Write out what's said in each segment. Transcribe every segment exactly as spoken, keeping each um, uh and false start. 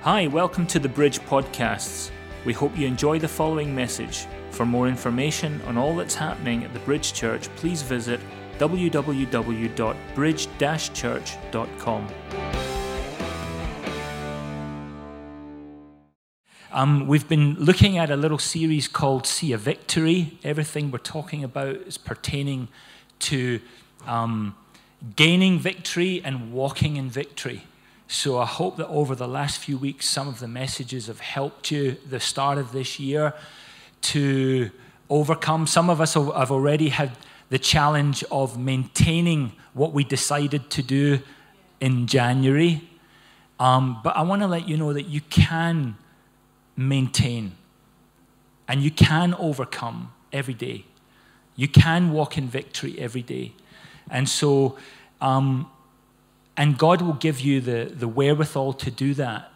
Hi, welcome to the Bridge Podcasts. We hope you enjoy the following message. For more information on all that's happening at the Bridge Church, please visit w w w dot bridge dash church dot com. Um, we've been looking at a little series called See a Victory. Everything we're talking about is pertaining to um, gaining victory and walking in victory. So I hope that over the last few weeks, some of the messages have helped you the start of this year to overcome. Some of us have already had the challenge of maintaining what we decided to do in January. Um, but I want to let you know that you can maintain and you can overcome every day. You can walk in victory every day. And so... Um, And God will give you the, the wherewithal to do that,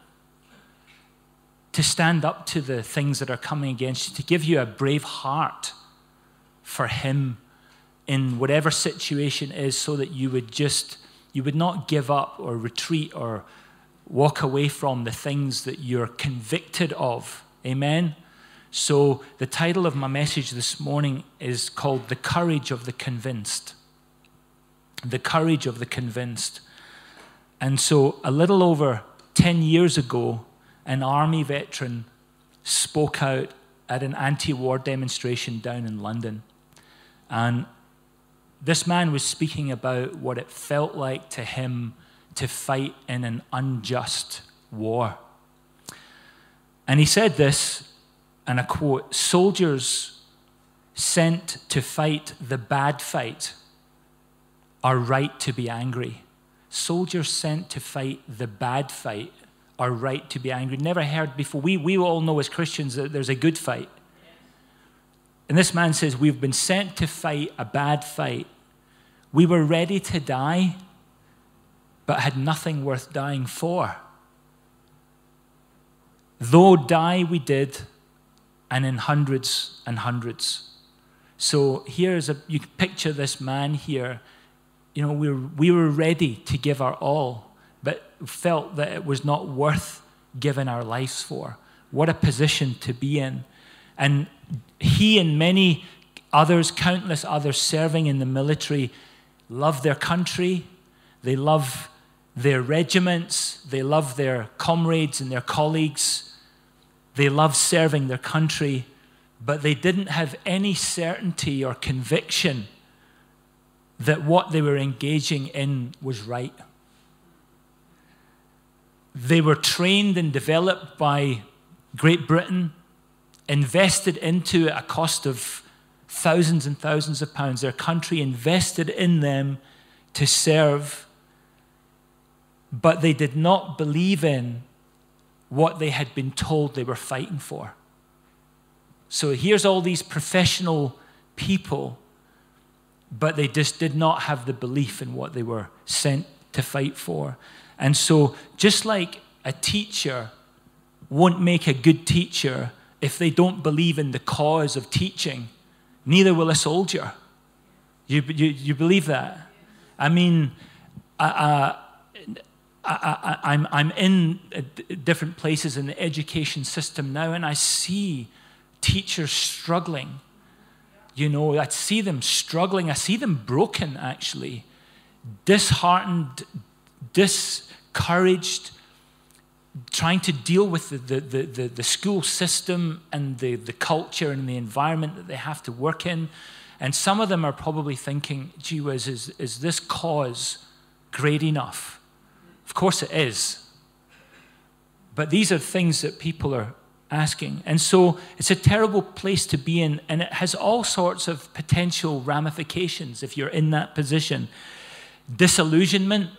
to stand up to the things that are coming against you, to give you a brave heart for Him in whatever situation is, so that you would just, you would not give up or retreat or walk away from the things that you're convicted of. Amen? So the title of my message this morning is called The Courage of the Convinced. The Courage of the Convinced. And so a little over ten years ago, an army veteran spoke out at an anti-war demonstration down in London. And this man was speaking about what it felt like to him to fight in an unjust war. And he said this, and I quote, "Soldiers sent to fight the bad fight are right to be angry. Soldiers sent to fight the bad fight are right to be angry." Never heard before. We, we all know as Christians that there's a good fight. And this man says, we've been sent to fight a bad fight. We were ready to die, but had nothing worth dying for. Though die we did, and in hundreds and hundreds. So here's a, you can picture this man here. You know, we were, we were ready to give our all, but felt that it was not worth giving our lives for. What a position to be in. And he and many others, countless others serving in the military, love their country. They love their regiments. They love their comrades and their colleagues. They love serving their country, but they didn't have any certainty or conviction that what they were engaging in was right. They were trained and developed by Great Britain, invested into at a cost of thousands and thousands of pounds. Their country invested in them to serve, but they did not believe in what they had been told they were fighting for. So here's all these professional people, but they just did not have the belief in what they were sent to fight for. And so just like a teacher won't make a good teacher if they don't believe in the cause of teaching, neither will a soldier. You, you, you believe that? I mean, I, I, I, I'm, I'm in different places in the education system now, and I see teachers struggling. You know, I see them struggling. I see them broken, actually. Disheartened, discouraged, trying to deal with the, the, the, the, the school system and the, the culture and the environment that they have to work in. And some of them are probably thinking, gee whiz, is, is this cause great enough? Of course it is. But these are things that people are asking. And so it's a terrible place to be in, and it has all sorts of potential ramifications if you're in that position. Disillusionment,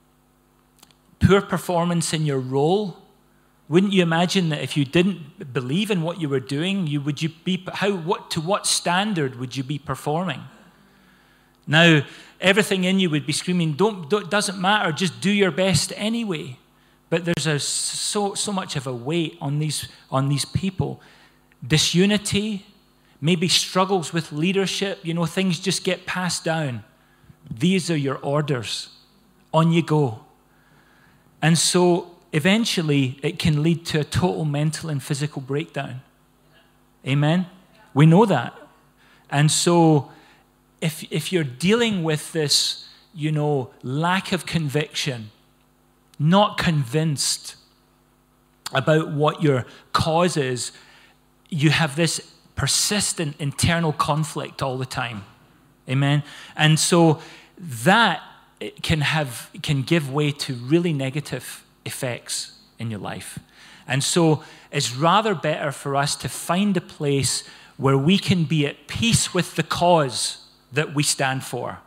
poor performance in your role. Wouldn't you imagine that if you didn't believe in what you were doing, you would you be how what to what standard would you be performing? Now, everything in you would be screaming, don't, don't doesn't matter, just do your best anyway. But there's a, so so much of a weight on these on these people. Disunity, maybe struggles with leadership. You know, things just get passed down. These are your orders. On you go. And so eventually it can lead to a total mental and physical breakdown. Amen? We know that. And so if, if you're dealing with this, you know, lack of conviction, not convinced about what your cause is, you have this persistent internal conflict all the time. Amen? And so that can have can give way to really negative effects in your life. And so it's rather better for us to find a place where we can be at peace with the cause that we stand for.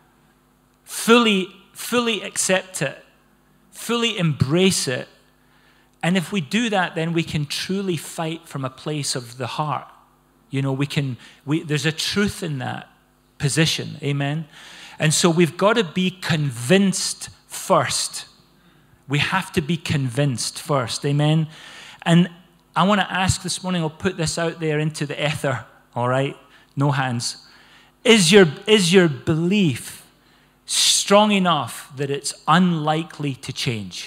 Fully, fully accept it. Fully embrace it. And if we do that, then we can truly fight from a place of the heart. You know, we can, we, there's a truth in that position. Amen? And so we've got to be convinced first. We have to be convinced first. Amen? And I want to ask this morning, I'll put this out there into the ether, all right? No hands. Is your, is your belief strong enough that it's unlikely to change?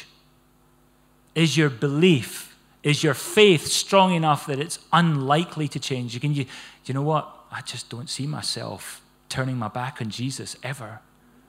Is your belief, is your faith strong enough that it's unlikely to change? You can, you, you know what? I just don't see myself turning my back on Jesus ever.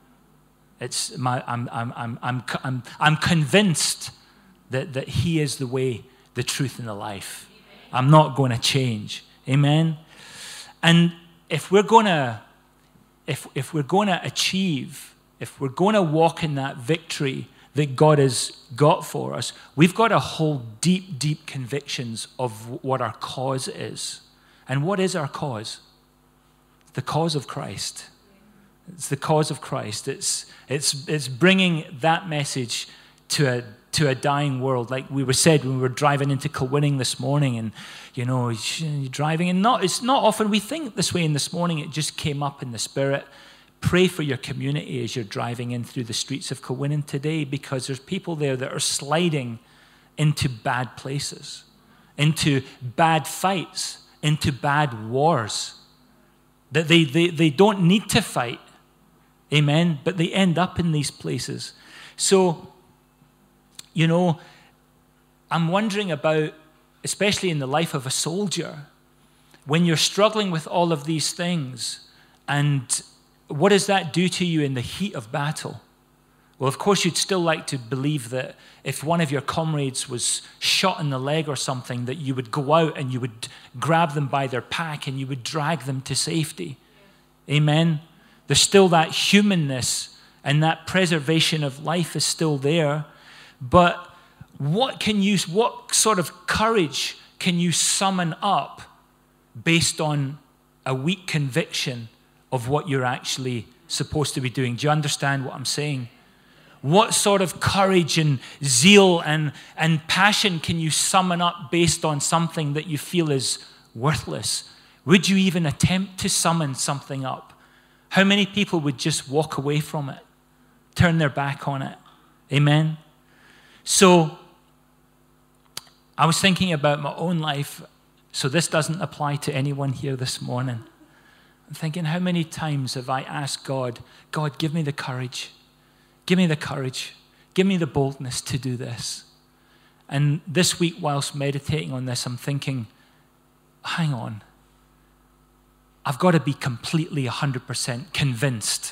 It's my, I'm, I'm, I'm, I'm, I'm, I'm convinced that, that he is the way, the truth, and the life. I'm not going to change. Amen? And if we're going to, if, if we're going to achieve, if we're going to walk in that victory that God has got for us, we've got to hold deep, deep convictions of what our cause is. And what is our cause? The cause of Christ. It's the cause of Christ. It's, it's, it's bringing that message to a, to a dying world. Like we were said when we were driving into Kilwinning this morning, and you know, you're driving, and not, it's not often we think this way. In this morning, it just came up in the Spirit. Pray for your community as you're driving in through the streets of Kilwinning today, because there's people there that are sliding into bad places, into bad fights, into bad wars, that they, they, they don't need to fight. Amen? But they end up in these places. So, you know, I'm wondering about, especially in the life of a soldier, when you're struggling with all of these things, and what does that do to you in the heat of battle? Well, of course, you'd still like to believe that if one of your comrades was shot in the leg or something, that you would go out and you would grab them by their pack and you would drag them to safety. Amen? There's still that humanness, and that preservation of life is still there. But what can you, what sort of courage can you summon up based on a weak conviction of what you're actually supposed to be doing? Do you understand what I'm saying? What sort of courage and zeal and, and passion can you summon up based on something that you feel is worthless? Would you even attempt to summon something up? How many people would just walk away from it, turn their back on it? Amen? So, I was thinking about my own life, so this doesn't apply to anyone here this morning. I'm thinking, how many times have I asked God, God, give me the courage. Give me the courage. Give me the boldness to do this. And this week, whilst meditating on this, I'm thinking, hang on. I've got to be completely one hundred percent convinced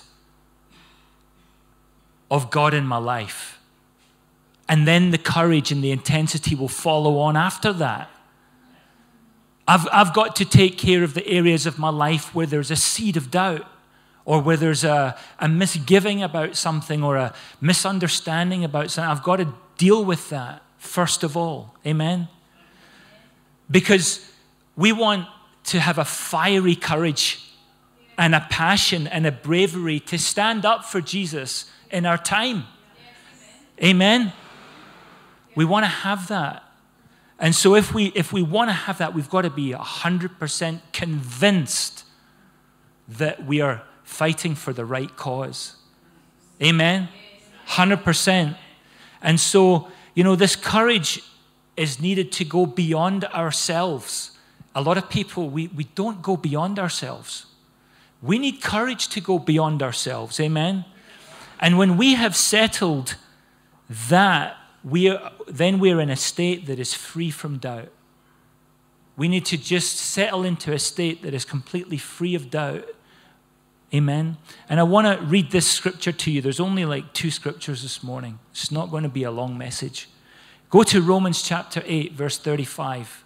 of God in my life. And then the courage and the intensity will follow on after that. I've, I've got to take care of the areas of my life where there's a seed of doubt, or where there's a, a misgiving about something, or a misunderstanding about something. I've got to deal with that first of all. Amen? Because we want to have a fiery courage and a passion and a bravery to stand up for Jesus in our time. Amen? We want to have that. And so if we if we want to have that, we've got to be one hundred percent convinced that we are fighting for the right cause. Amen? one hundred percent. And so, you know, this courage is needed to go beyond ourselves. A lot of people, we, we don't go beyond ourselves. We need courage to go beyond ourselves. Amen? And when we have settled that we are, then we're in a state that is free from doubt. We need to just settle into a state that is completely free of doubt. Amen. And I want to read this scripture to you. There's only like two scriptures this morning. It's not going to be a long message. Go to Romans chapter eight, verse thirty-five.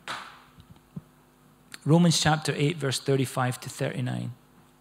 Romans chapter eight, verse thirty-five to thirty-nine.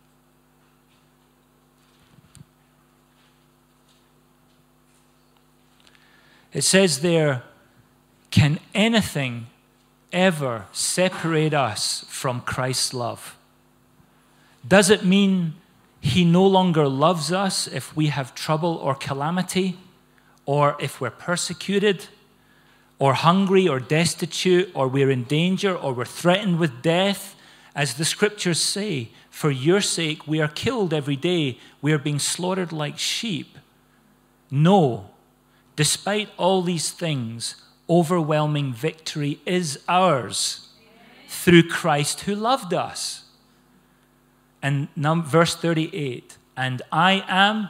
It says there, can anything ever separate us from Christ's love? Does it mean he no longer loves us if we have trouble or calamity, or if we're persecuted, or hungry, or destitute, or we're in danger, or we're threatened with death? As the scriptures say, for your sake we are killed every day. We are being slaughtered like sheep. No. Despite all these things, overwhelming victory is ours through Christ who loved us. And now verse thirty-eight, and I am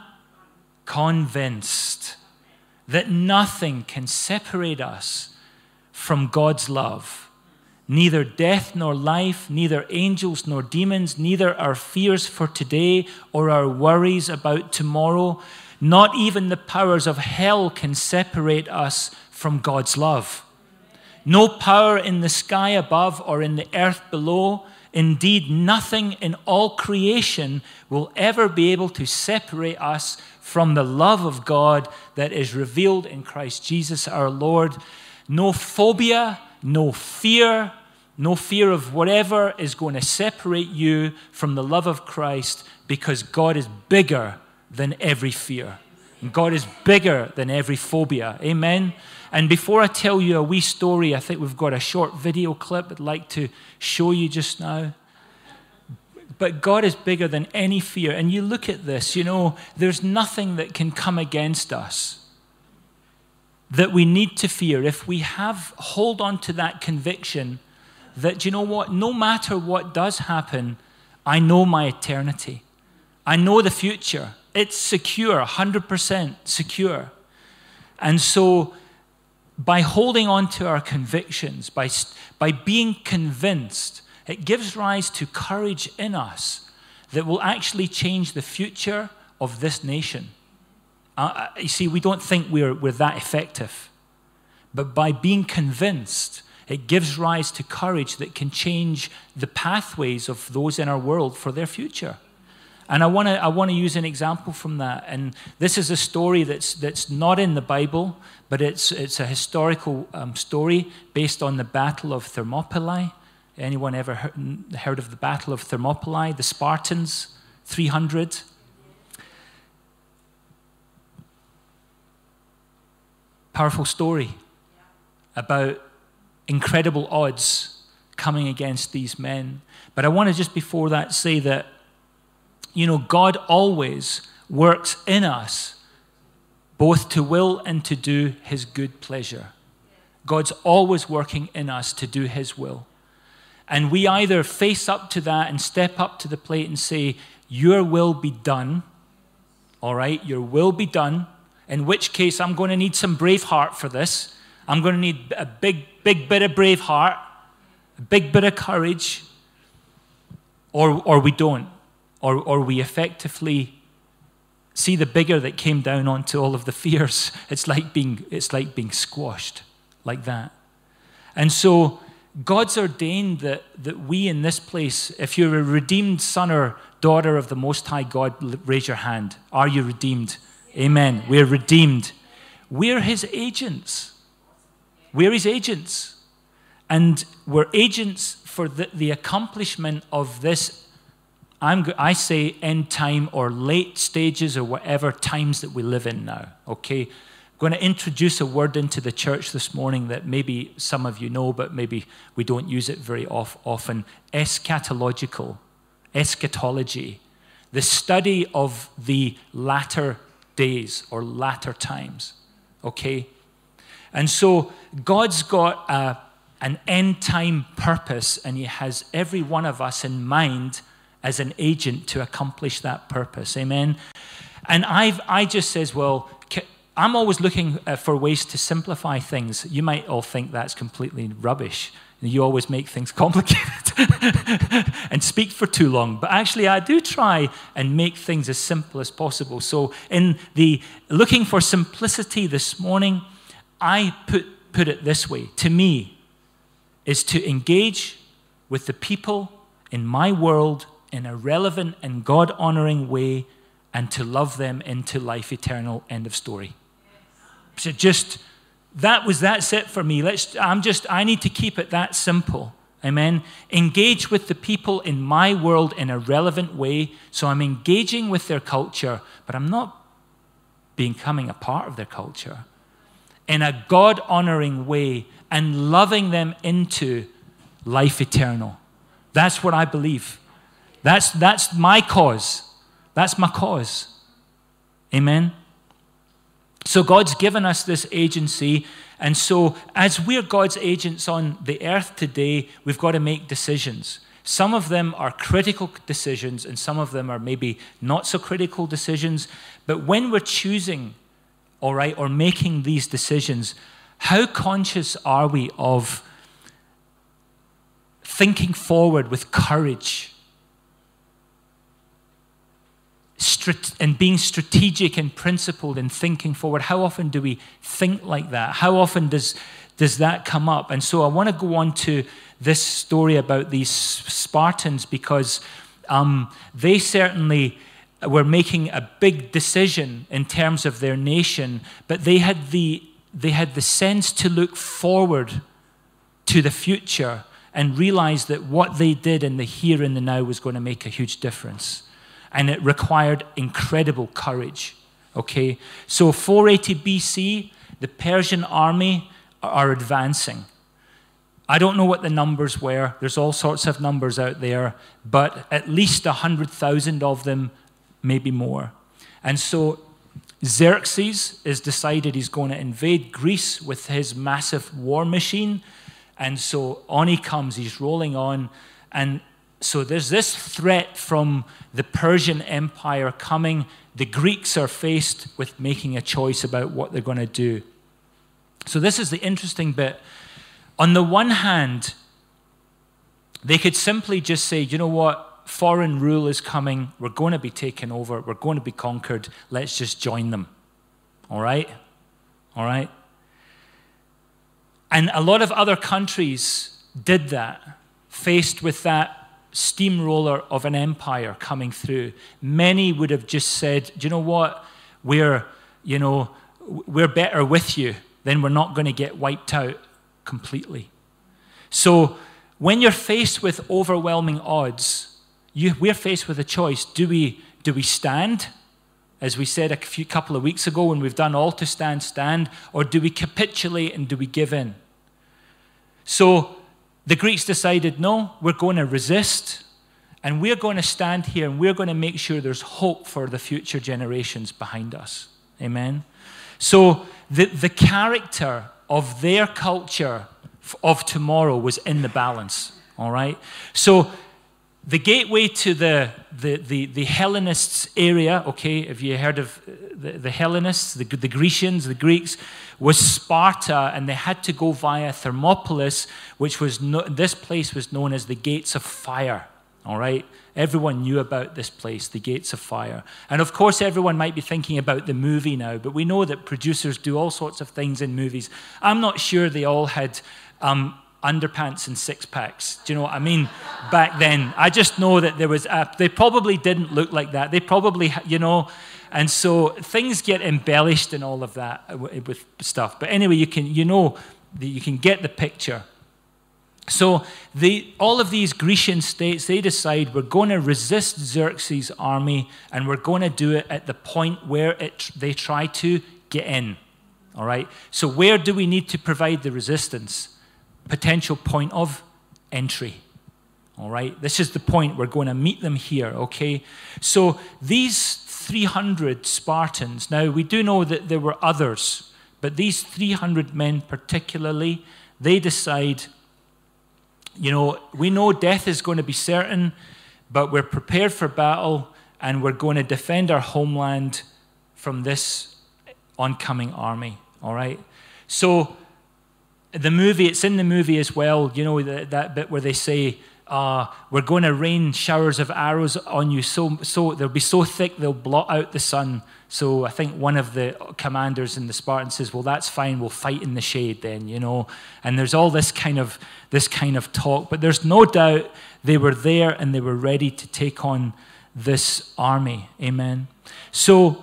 convinced that nothing can separate us from God's love. Neither death nor life, neither angels nor demons, neither our fears for today or our worries about tomorrow. Not even the powers of hell can separate us from God's love. No power in the sky above or in the earth below. Indeed, nothing in all creation will ever be able to separate us from the love of God that is revealed in Christ Jesus our Lord. No phobia, no fear, no fear of whatever is going to separate you from the love of Christ, because God is bigger than every fear. And God is bigger than every phobia. Amen? And before I tell you a wee story, I think we've got a short video clip I'd like to show you just now. But God is bigger than any fear. And you look at this, you know, there's nothing that can come against us that we need to fear if we have, hold on to that conviction that, you know what, no matter what does happen, I know my eternity. I know the future. It's secure, one hundred percent secure. And so by holding on to our convictions, by, by being convinced, it gives rise to courage in us that will actually change the future of this nation. Uh, you see, we don't think we're, we're that effective. But by being convinced, it gives rise to courage that can change the pathways of those in our world for their future. And I want to I want to use an example from that. And this is a story that's that's not in the Bible, but it's it's a historical um, story based on the Battle of Thermopylae. Anyone ever heard, heard of the Battle of Thermopylae? The Spartans, three hundred. Powerful story about incredible odds coming against these men. But I want to just before that say that, you know, God always works in us both to will and to do his good pleasure. God's always working in us to do his will. And we either face up to that and step up to the plate and say, your will be done, all right, your will be done, in which case I'm going to need some brave heart for this. I'm going to need a big, big bit of brave heart, a big bit of courage, or, or we don't. Or, or we effectively see the bigger that came down onto all of the fears. It's like being, it's like being squashed like that. And so God's ordained that, that we in this place, if you're a redeemed son or daughter of the Most High God, raise your hand. Are you redeemed? Amen. We're redeemed. We're his agents. We're his agents. And we're agents for the, the accomplishment of this, I'm, I say end time or late stages or whatever times that we live in now, okay? I'm going to introduce a word into the church this morning that maybe some of you know, but maybe we don't use it very off, often. Eschatological, eschatology, the study of the latter days or latter times, okay? And so God's got a, an end time purpose, and he has every one of us in mind as an agent to accomplish that purpose. Amen. And I've I just says, well, I'm always looking uh, for ways to simplify things. You might all think that's completely rubbish. You always make things complicated and speak for too long. But actually, I do try and make things as simple as possible. So in the looking for simplicity this morning, I put, put it this way. To me, is to engage with the people in my world in a relevant and God-honoring way and to love them into life eternal. End of story. So just... That was, that's it for me. Let's, I'm just, I need to keep it that simple. Amen. Engage with the people in my world in a relevant way. So I'm engaging with their culture, but I'm not becoming a part of their culture. In a God-honoring way and loving them into life eternal. That's what I believe. That's, that's my cause. That's my cause. Amen. So God's given us this agency, and so as we're God's agents on the earth today, we've got to make decisions. Some of them are critical decisions, and some of them are maybe not so critical decisions. But when we're choosing, all right, or making these decisions, how conscious are we of thinking forward with courage? And being strategic and principled and thinking forward. How often do we think like that? How often does, does that come up? And so I want to go on to this story about these Spartans because um, they certainly were making a big decision in terms of their nation, but they had the, they had the sense to look forward to the future and realize that what they did in the here and the now was going to make a huge difference. And it required incredible courage, okay? So four eighty B C, the Persian army are advancing. I don't know what the numbers were. There's all sorts of numbers out there, but at least one hundred thousand of them, maybe more. And so Xerxes has decided he's going to invade Greece with his massive war machine. And so on he comes, he's rolling on, and so there's this threat from the Persian Empire coming. The Greeks are faced with making a choice about what they're going to do. So this is the interesting bit. On the one hand, they could simply just say, you know what, foreign rule is coming. We're going to be taken over. We're going to be conquered. Let's just join them. All right? All right? And a lot of other countries did that, faced with that steamroller of an empire coming through. Many would have just said, do you know what, we're, you know, we're better with you, then we're not going to get wiped out completely. So when you're faced with overwhelming odds, you, we're faced with a choice. Do we, do we stand, as we said a few couple of weeks ago when we've done all to stand, stand, or do we capitulate and do we give in? So the Greeks decided, no, we're going to resist, and we're going to stand here, and we're going to make sure there's hope for the future generations behind us. Amen? So the, the character of their culture of tomorrow was in the balance, all right? So the gateway to the, the, the, the Hellenists area, okay, have you heard of the, the Hellenists, the, the Grecians, the Greeks, was Sparta, and they had to go via Thermopylae, which was, no, this place was known as the Gates of Fire, all right? Everyone knew about this place, the Gates of Fire. And of course, everyone might be thinking about the movie now, but we know that producers do all sorts of things in movies. I'm not sure they all had um, underpants and six-packs. Do you know what I mean? Back then. I just know that there was, a, they probably didn't look like that. They probably, you know, and so things get embellished and all of that with stuff. But anyway, you can, you know, you can get the picture. So the, all of these Grecian states, they decide we're going to resist Xerxes' army, and we're going to do it at the point where it, they try to get in. All right? So where do we need to provide the resistance? Potential point of entry. All right? This is the point. We're going to meet them here, okay? So these three hundred Spartans, now we do know that there were others, but these three hundred men particularly, they decide, you know, we know death is going to be certain, but we're prepared for battle, and we're going to defend our homeland from this oncoming army, all right? So the movie, it's in the movie as well, you know, that, that bit where they say, uh, we're going to rain showers of arrows on you, so, so they'll be so thick they'll blot out the sun. So I think one of the commanders in the Spartans says, well, that's fine, we'll fight in the shade then, you know. And there's all this kind of this kind of talk, but there's no doubt they were there and they were ready to take on this army. Amen. So,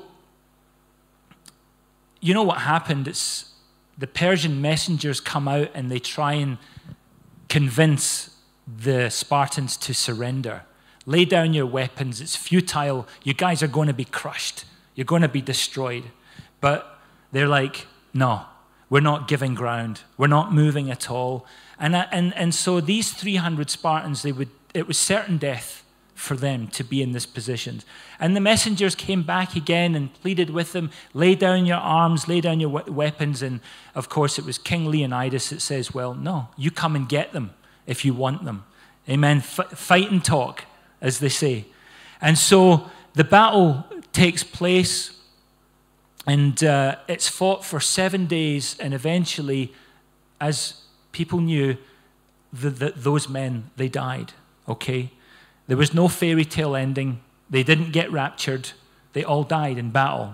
you know what happened? It's the Persian messengers come out and they try and convince the Spartans to surrender. Lay down your weapons. It's futile. You guys are going to be crushed. You're going to be destroyed. But they're like, no, we're not giving ground. We're not moving at all. And, and, and so these three hundred Spartans, they would, it was certain death for them to be in this position. And the messengers came back again and pleaded with them, lay down your arms, lay down your weapons. And of course, it was King Leonidas that says, well, no, you come and get them if you want them. Amen. F- fight and talk, as they say. And so the battle takes place, and uh, it's fought for seven days, and eventually, as people knew, the, the, those men, they died, okay? There was no fairy tale ending. They didn't get raptured. They all died in battle.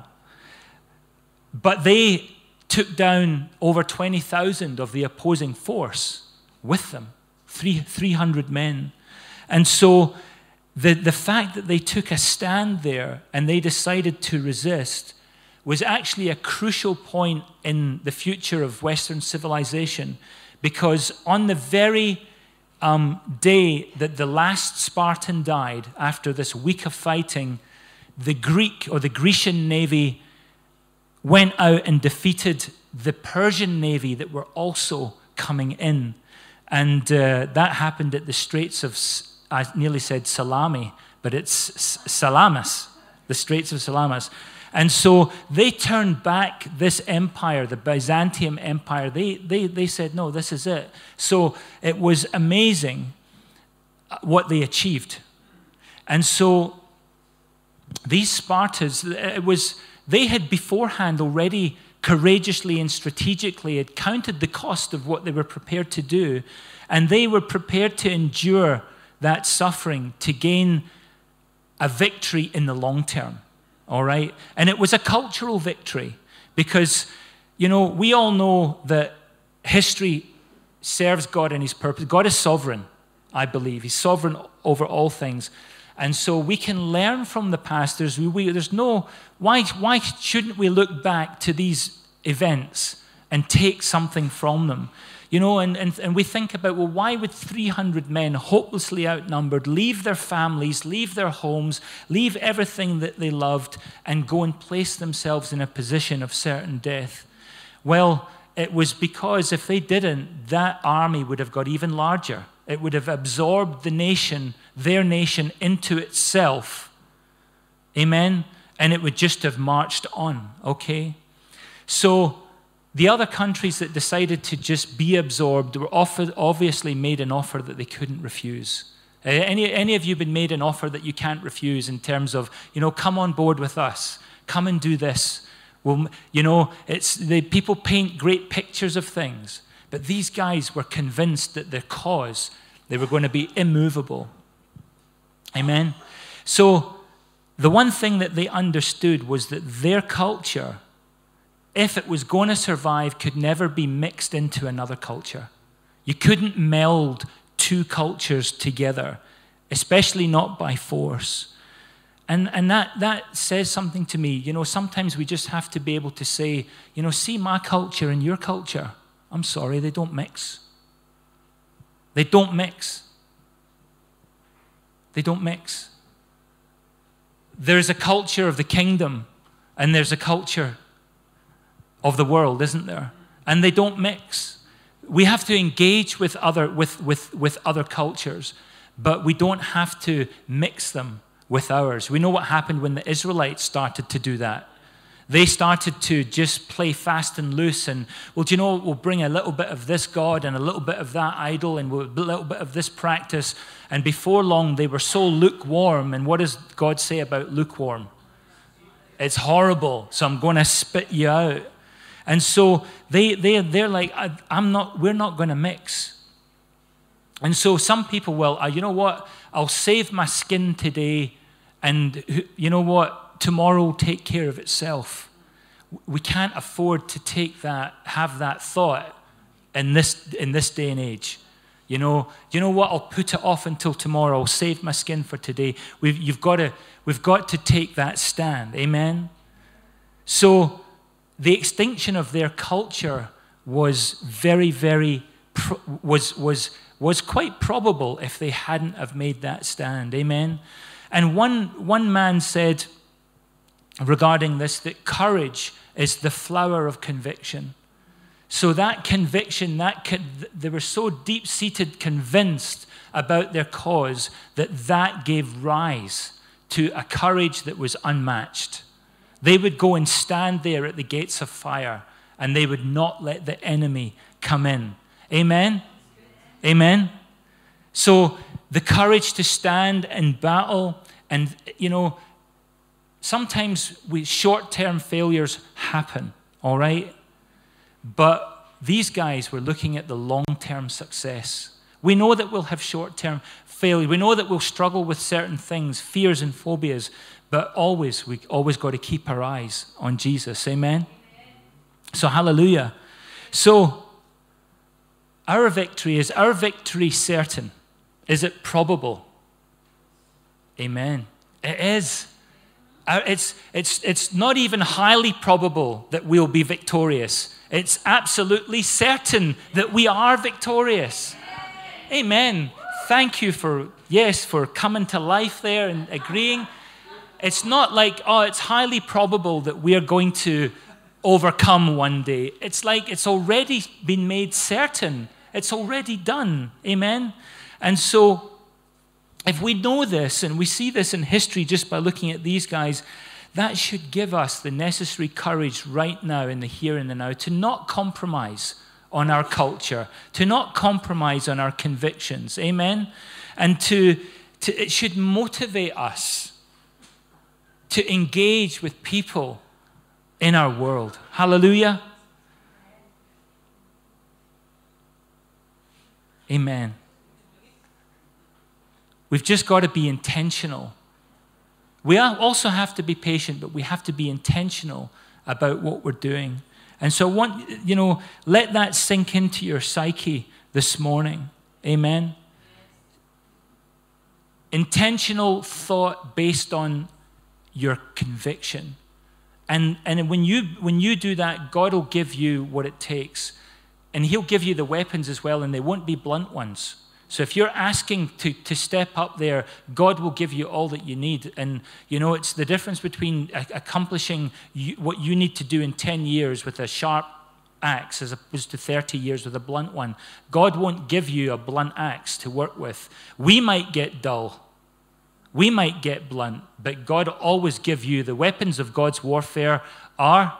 But they took down over twenty thousand of the opposing force with them, three, three hundred men. And so the, the fact that they took a stand there and they decided to resist was actually a crucial point in the future of Western civilization, because on the very um, day that the last Spartan died, after this week of fighting, the Greek or the Grecian navy went out and defeated the Persian navy that were also coming in. And uh, that happened at the Straits of, I nearly said Salami, but it's Salamis, the Straits of Salamis. And so they turned back this empire, the Byzantium Empire. They, they, they said, no, this is it. So it was amazing what they achieved. And so these Spartans, it was, they had beforehand already courageously and strategically had counted the cost of what they were prepared to do, and they were prepared to endure that suffering to gain a victory in the long term. All right? And it was a cultural victory because, you know, we all know that history serves God and his purpose. God is sovereign, I believe. He's sovereign over all things. And so we can learn from the past. There's, we, there's no, why, why shouldn't we look back to these events and take something from them? You know, and, and, and we think about, well, why would three hundred men, hopelessly outnumbered, leave their families, leave their homes, leave everything that they loved, and go and place themselves in a position of certain death? Well, it was because if they didn't, that army would have got even larger. It would have absorbed the nation, their nation, into itself. Amen? And it would just have marched on, okay? So the other countries that decided to just be absorbed were offered, obviously made an offer that they couldn't refuse. Uh, any, any of you been made an offer that you can't refuse in terms of, you know, come on board with us, come and do this? Well, you know, it's the people paint great pictures of things, but these guys were convinced that their cause, they were going to be immovable. Amen? So the one thing that they understood was that their culture, if it was going to survive, could never be mixed into another culture. You couldn't meld two cultures together, especially not by force. And, and that, that says something to me. You know, sometimes we just have to be able to say, you know, see my culture and your culture. I'm sorry, they don't mix. They don't mix. They don't mix. There's a culture of the kingdom, and there's a culture of the world, isn't there? And they don't mix. We have to engage with other, with, with, with other cultures, but we don't have to mix them with ours. We know what happened when the Israelites started to do that. They started to just play fast and loose and, well, do you know, we'll bring a little bit of this God and a little bit of that idol and a little bit of this practice. And before long, they were so lukewarm. And what does God say about lukewarm? It's horrible, so I'm going to spit you out. And so they, they, they're like, I, I'm not, we're not going to mix. And so some people will, uh, you know what, I'll save my skin today, and you know what, tomorrow will take care of itself. We can't afford to take that, have that thought in this, in this day and age. You know, you know what, I'll put it off until tomorrow, I'll save my skin for today. We've, you've got to, we've got to take that stand, amen? So the extinction of their culture was very, very, was, was, was quite probable if they hadn't have made that stand, amen? And one, one man said regarding this that courage is the flower of conviction. So that conviction, that con- they were so deep-seated convinced about their cause that that gave rise to a courage that was unmatched. They would go and stand there at the gates of fire, and they would not let the enemy come in. Amen? Amen? So the courage to stand in battle, and, you know, sometimes we short-term failures happen, all right? But these guys were looking at the long-term success. We know that we'll have short-term failure. We know that we'll struggle with certain things, fears and phobias, but always, we always got to keep our eyes on Jesus. Amen? Amen. So hallelujah. So our victory, is our victory certain? Is it probable? Amen. It is. It's, it's, it's not even highly probable that we'll be victorious. It's absolutely certain that we are victorious. Amen. Thank you for, yes, for coming to life there and agreeing. It's not like, oh, it's highly probable that we are going to overcome one day. It's like it's already been made certain. It's already done. Amen. And so if we know this, and we see this in history just by looking at these guys, that should give us the necessary courage right now in the here and the now to not compromise on our culture, to not compromise on our convictions. Amen? And to, to it should motivate us to engage with people in our world. Hallelujah. Amen. We've just got to be intentional. We also have to be patient, but we have to be intentional about what we're doing. And so, want, you know, let that sink into your psyche this morning. Amen. Intentional thought based on your conviction. And, and when you, when you do that, God will give you what it takes. And he'll give you the weapons as well, and they won't be blunt ones. So if you're asking to, to step up there, God will give you all that you need. And, you know, it's the difference between accomplishing you, what you need to do in ten years with a sharp axe as opposed to thirty years with a blunt one. God won't give you a blunt axe to work with. We might get dull. We might get blunt. But God will always give you the weapons of God's warfare are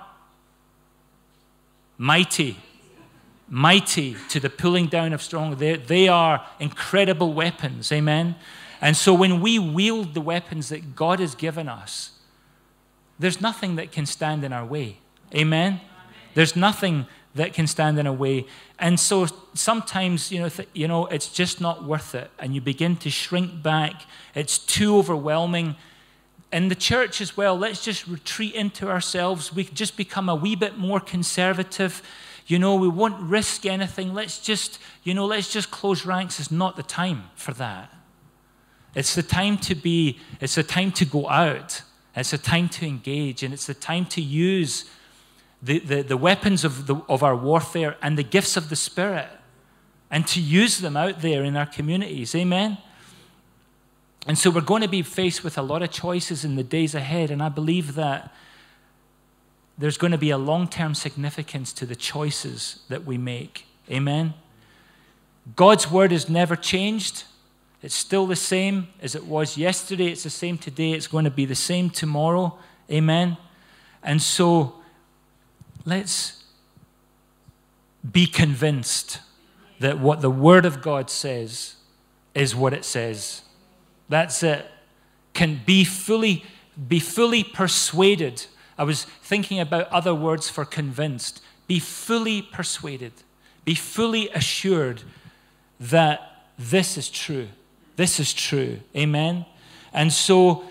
mighty. Mighty to the pulling down of strong. They, they are incredible weapons. Amen? And so when we wield the weapons that God has given us, there's nothing that can stand in our way. Amen? Amen. There's nothing that can stand in our way. And so sometimes, you know, th- you know, it's just not worth it. And you begin to shrink back. It's too overwhelming. In the church as well, let's just retreat into ourselves. We just become a wee bit more conservative. You know, we won't risk anything. Let's just, you know, let's just close ranks. It's not the time for that. It's the time to be, it's the time to go out. It's the time to engage. And it's the time to use the, the, the weapons of, the, of our warfare and the gifts of the Spirit and to use them out there in our communities. Amen? And so we're going to be faced with a lot of choices in the days ahead. And I believe that there's going to be a long-term significance to the choices that we make. Amen? God's word has never changed. It's still the same as it was yesterday. It's the same today. It's going to be the same tomorrow. Amen? And so let's be convinced that what the word of God says is what it says. That's it. Can be fully be fully persuaded. I was thinking about other words for convinced. Be fully persuaded. Be fully assured that this is true. This is true. Amen? And so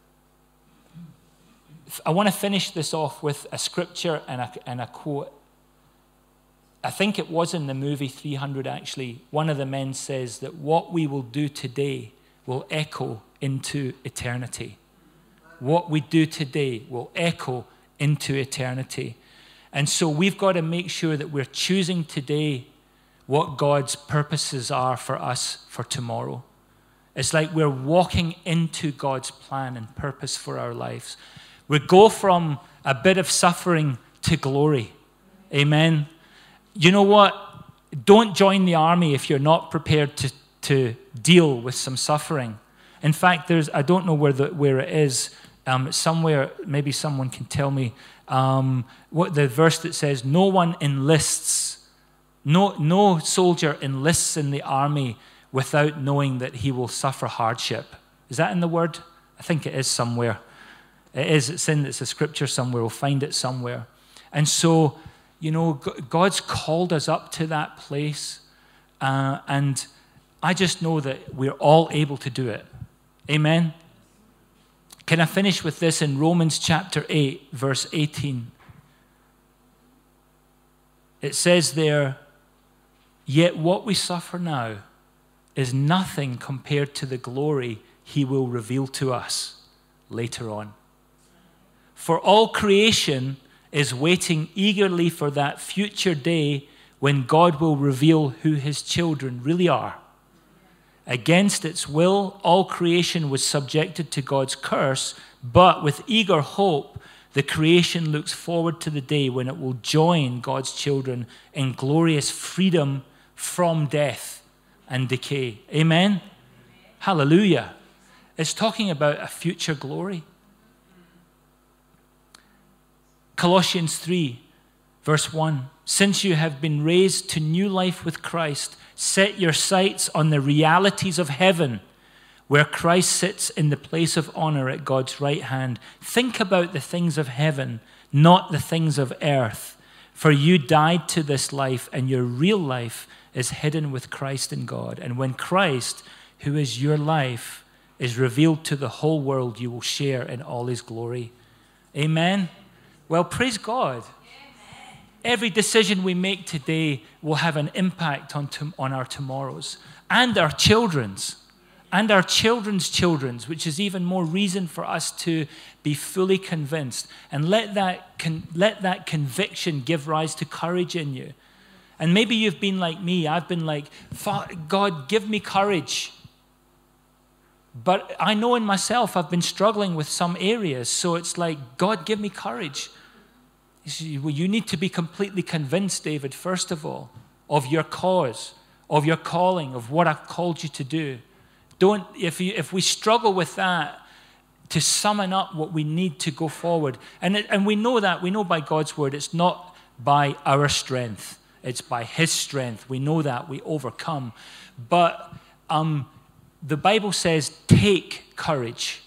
I want to finish this off with a scripture and a, and a quote. I think it was in the movie three hundred actually. One of the men says that what we will do today will echo into eternity. What we do today will echo into eternity. And so we've got to make sure that we're choosing today what God's purposes are for us for tomorrow. It's like we're walking into God's plan and purpose for our lives. We go from a bit of suffering to glory. Amen. You know what? Don't join the army if you're not prepared to, to deal with some suffering. In fact, there's I don't know where the where it is. Um, somewhere, maybe someone can tell me um, what the verse that says, "No one enlists, no no soldier enlists in the army without knowing that he will suffer hardship." Is that in the Word? I think it is somewhere. It is. It's in. It's a scripture somewhere. We'll find it somewhere. And so, you know, God's called us up to that place, uh, and I just know that we're all able to do it. Amen. Can I finish with this in Romans chapter eight, verse eighteen? It says there, "Yet what we suffer now is nothing compared to the glory he will reveal to us later on. For all creation is waiting eagerly for that future day when God will reveal who his children really are. Against its will, all creation was subjected to God's curse, but with eager hope, the creation looks forward to the day when it will join God's children in glorious freedom from death and decay." Amen? Amen. Hallelujah. It's talking about a future glory. Colossians three, verse one. "Since you have been raised to new life with Christ, set your sights on the realities of heaven, where Christ sits in the place of honor at God's right hand. Think about the things of heaven, not the things of earth. For you died to this life, and your real life is hidden with Christ in God. And when Christ, who is your life, is revealed to the whole world, you will share in all his glory." Amen? Well, praise God. Every decision we make today will have an impact on, to, on our tomorrows and our children's and our children's children's, which is even more reason for us to be fully convinced. And let that, con, let that conviction give rise to courage in you. And maybe you've been like me. I've been like, "God, give me courage." But I know in myself I've been struggling with some areas. So it's like, "God, give me courage." Well, you need to be completely convinced, David, first of all, of your cause, of your calling, of what I've called you to do. Don't, if, you, if we struggle with that, to summon up what we need to go forward. And, it, and we know that, we know by God's word, it's not by our strength. It's by his strength. We know that, we overcome. But um, the Bible says, take courage.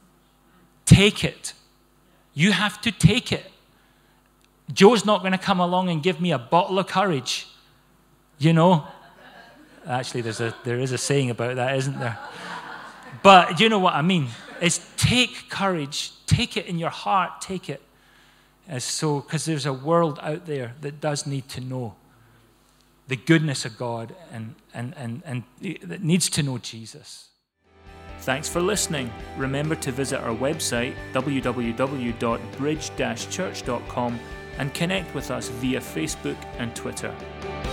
Take it. You have to take it. Joe's not going to come along and give me a bottle of courage. You know? Actually, there's a, there is a saying about that, isn't there? But you know what I mean. It's take courage. Take it in your heart. Take it. As so, because there's a world out there that does need to know the goodness of God and, and, and, and that needs to know Jesus. Thanks for listening. Remember to visit our website, w w w dot bridge dash church dot com, and connect with us via Facebook and Twitter.